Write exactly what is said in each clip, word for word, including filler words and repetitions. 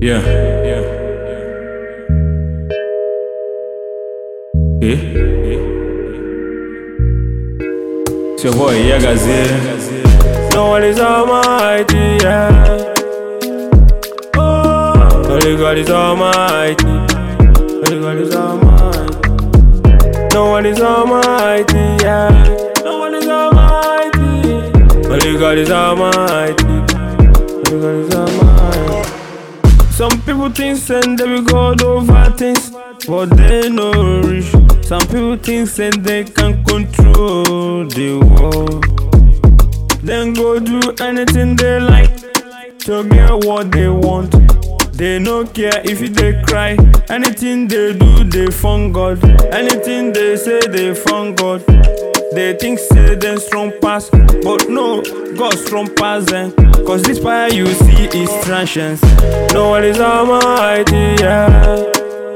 Yeah, yeah. Yeah, yeah. It's your boy Yagazie. No one is almighty, yeah. Only God is almighty. Only God is almighty. No one is almighty, yeah. No one is almighty. Only God is almighty. Only God is almighty. Some people think say they will God over things, but they no rich. Some people think say they can control the world. Then go do anything they like to get what they want. They no care if they cry. Anything they do, they fun God. Anything they say, they fun God. They think say they strong pass, but no, God strong pass them. Cause this fire you see is transient. No one is almighty, yeah.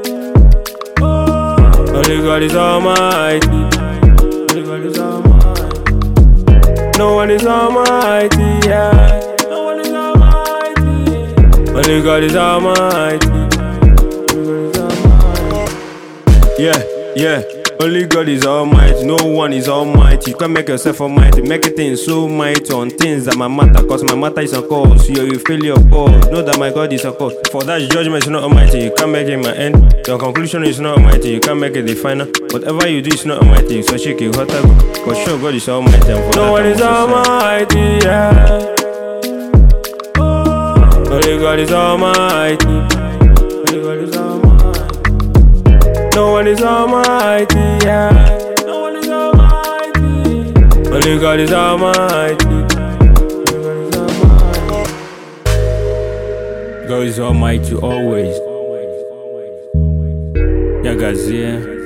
Only God is almighty. Only God is almighty. No one is almighty, yeah. No one is almighty. Only God is almighty. Only God is almighty. Yeah, yeah. Only God is almighty, no one is almighty. You can't make yourself almighty, make it things so mighty on things that my matter. Cause my matter is a cause, you're a failure of God. Know that my God is a cause. For that judgment is not almighty, you can't make it my end. Your conclusion is not almighty, you can't make it the final. Whatever you do is not almighty, so shake it hot. Cause sure God is almighty, and for no one is almighty, yeah. Only God is almighty. Only God is almighty. No one is almighty, yeah. No one is almighty. Only God is almighty. Only God is almighty. God is almighty always. Yagazie.